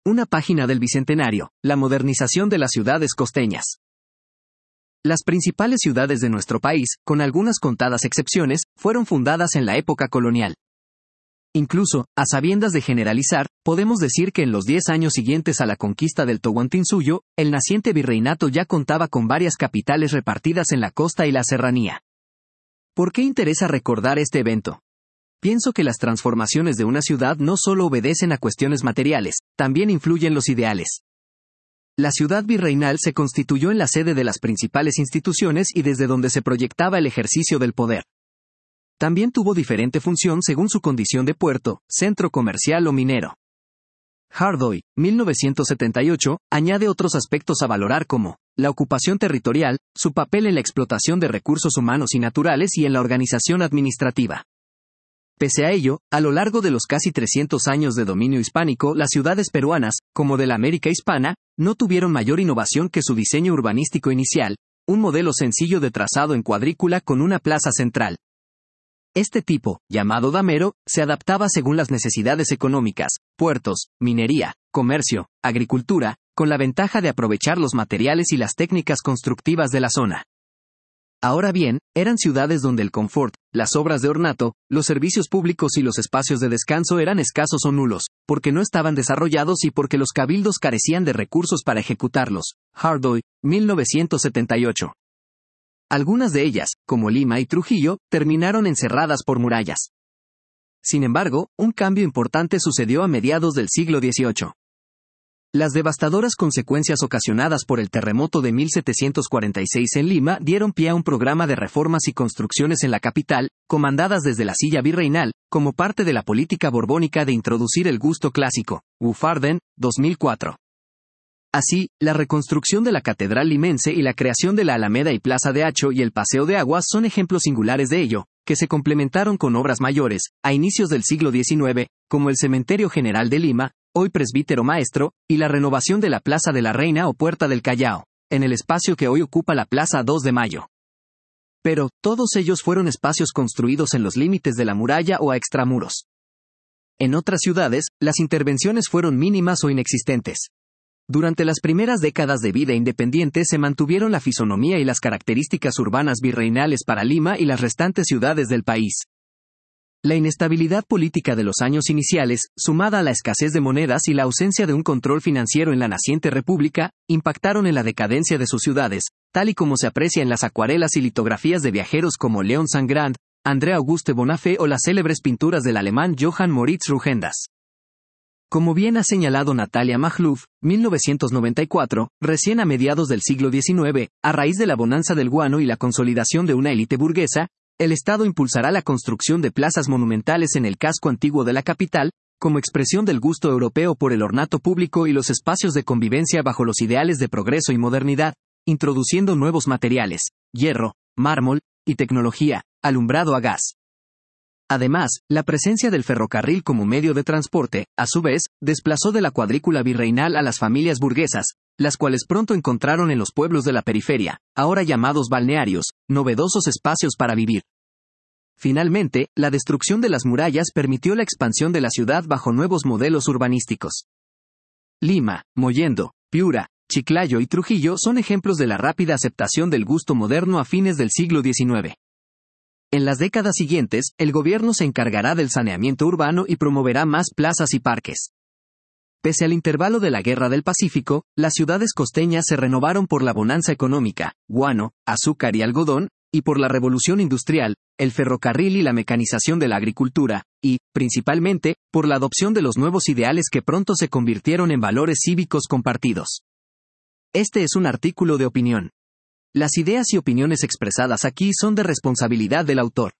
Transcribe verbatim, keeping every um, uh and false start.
Una página del Bicentenario, la modernización de las ciudades costeñas. Las principales ciudades de nuestro país, con algunas contadas excepciones, fueron fundadas en la época colonial. Incluso, a sabiendas de generalizar, podemos decir que en los diez años siguientes a la conquista del Tahuantinsuyo, el naciente virreinato ya contaba con varias capitales repartidas en la costa y la serranía. ¿Por qué interesa recordar este evento? Pienso que las transformaciones de una ciudad no solo obedecen a cuestiones materiales, también influyen los ideales. La ciudad virreinal se constituyó en la sede de las principales instituciones y desde donde se proyectaba el ejercicio del poder. También tuvo diferente función según su condición de puerto, centro comercial o minero. Hardoy, mil novecientos setenta y ocho, añade otros aspectos a valorar como la ocupación territorial, su papel en la explotación de recursos humanos y naturales y en la organización administrativa. Pese a ello, a lo largo de los casi trescientos años de dominio hispánico, las ciudades peruanas, como de la América hispana, no tuvieron mayor innovación que su diseño urbanístico inicial, un modelo sencillo de trazado en cuadrícula con una plaza central. Este tipo, llamado damero, se adaptaba según las necesidades económicas, puertos, minería, comercio, agricultura, con la ventaja de aprovechar los materiales y las técnicas constructivas de la zona. Ahora bien, eran ciudades donde el confort, las obras de ornato, los servicios públicos y los espacios de descanso eran escasos o nulos, porque no estaban desarrollados y porque los cabildos carecían de recursos para ejecutarlos. Hardoy, mil novecientos setenta y ocho. Algunas de ellas, como Lima y Trujillo, terminaron encerradas por murallas. Sin embargo, un cambio importante sucedió a mediados del siglo dieciocho. Las devastadoras consecuencias ocasionadas por el terremoto de mil setecientos cuarenta y seis en Lima dieron pie a un programa de reformas y construcciones en la capital, comandadas desde la silla virreinal, como parte de la política borbónica de introducir el gusto clásico. Buffarden, dos mil cuatro. Así, la reconstrucción de la Catedral Limense y la creación de la Alameda y Plaza de Hacho y el Paseo de Aguas son ejemplos singulares de ello, que se complementaron con obras mayores, a inicios del siglo diecinueve, como el Cementerio General de Lima, hoy Presbítero Maestro, y la renovación de la Plaza de la Reina o Puerta del Callao, en el espacio que hoy ocupa la Plaza dos de Mayo. Pero, todos ellos fueron espacios construidos en los límites de la muralla o a extramuros. En otras ciudades, las intervenciones fueron mínimas o inexistentes. Durante las primeras décadas de vida independiente se mantuvieron la fisonomía y las características urbanas virreinales para Lima y las restantes ciudades del país. La inestabilidad política de los años iniciales, sumada a la escasez de monedas y la ausencia de un control financiero en la naciente república, impactaron en la decadencia de sus ciudades, tal y como se aprecia en las acuarelas y litografías de viajeros como León Sangrand, André Auguste Bonafé o las célebres pinturas del alemán Johann Moritz Rugendas. Como bien ha señalado Natalia Magluf, mil novecientos noventa y cuatro, recién a mediados del siglo diecinueve, a raíz de la bonanza del guano y la consolidación de una élite burguesa, el Estado impulsará la construcción de plazas monumentales en el casco antiguo de la capital, como expresión del gusto europeo por el ornato público y los espacios de convivencia bajo los ideales de progreso y modernidad, introduciendo nuevos materiales, hierro, mármol, y tecnología, alumbrado a gas. Además, la presencia del ferrocarril como medio de transporte, a su vez, desplazó de la cuadrícula virreinal a las familias burguesas, las cuales pronto encontraron en los pueblos de la periferia, ahora llamados balnearios, novedosos espacios para vivir. Finalmente, la destrucción de las murallas permitió la expansión de la ciudad bajo nuevos modelos urbanísticos. Lima, Mollendo, Piura, Chiclayo y Trujillo son ejemplos de la rápida aceptación del gusto moderno a fines del siglo diecinueve. En las décadas siguientes, el gobierno se encargará del saneamiento urbano y promoverá más plazas y parques. Pese al intervalo de la Guerra del Pacífico, las ciudades costeñas se renovaron por la bonanza económica, guano, azúcar y algodón, y por la revolución industrial, el ferrocarril y la mecanización de la agricultura, y, principalmente, por la adopción de los nuevos ideales que pronto se convirtieron en valores cívicos compartidos. Este es un artículo de opinión. Las ideas y opiniones expresadas aquí son de responsabilidad del autor.